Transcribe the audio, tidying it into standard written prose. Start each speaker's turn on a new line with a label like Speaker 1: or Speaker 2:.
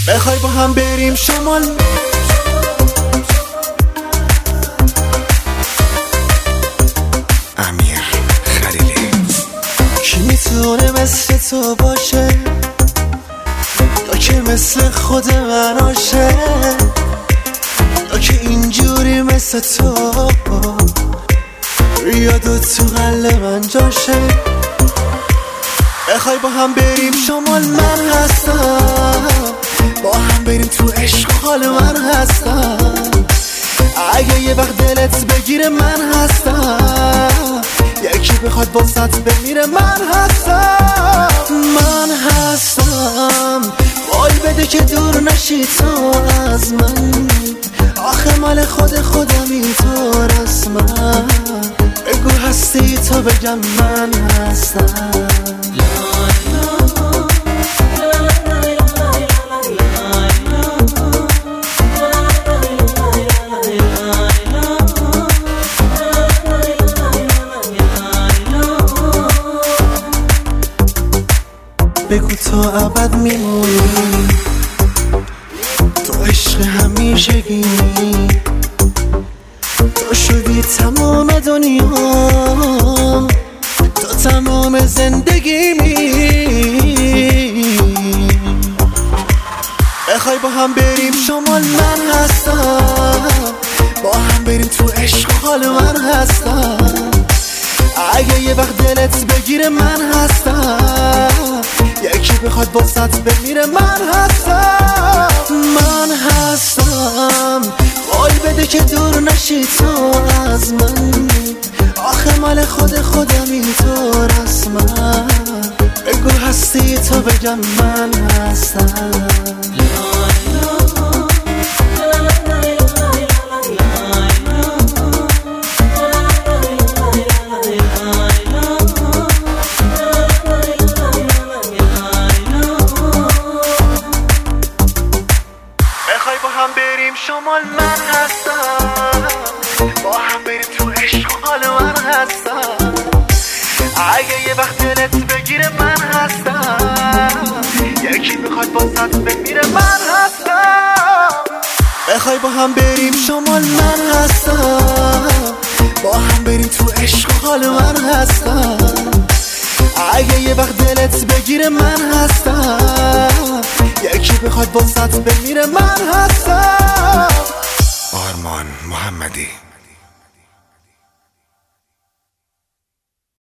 Speaker 1: بخوای با هم بریم شمال،
Speaker 2: امیر خلیلی.
Speaker 1: کی میتونه مثل تو باشه یا که مثل خود من باشه، یا که اینجوری مثل تو یادو تو قلب من جاشه. بخوای با هم بریم شمال من هستم، با هم بریم تو عشق حال من هستم. اگه یه وقت دلت بگیره من هستم، یکی بخواد واسط بمیره من هستم. من هستم وای بده که دور نشی تو از من، آخه مال خودمی تو رسمن. بگو هستی تو بگم من هستم. بگو تو ابد میمونی، تو عشق همیشگی، تو شدی تمام دنیا، تو تمام زندگیمی. بخوای با هم بریم شمال من هستم، با هم بریم تو عشق حال من هستم. اگه یه وقت دلت بگیره من هستم، یکی بخواد واسط بمیره من هستم. من هستم وای بده که دور نشی تو از من، آخه مال خودمی تو رسمن. بگو هستی تو بگم من هستم. بریم شمال من هستم، با هم بریم تو عشق حال من هستم. اگه یه وقت دلت بگیره من هستم، یکی میخواد واسط بمیره من هستم. بخوای با هم بریم شمال من هستم، با هم بریم تو عشق حال من هستم. اگه یه وقت دلت بگیره من هستم، یکی بخواد واسط بمیره من هستم.
Speaker 2: آرمان محمدی.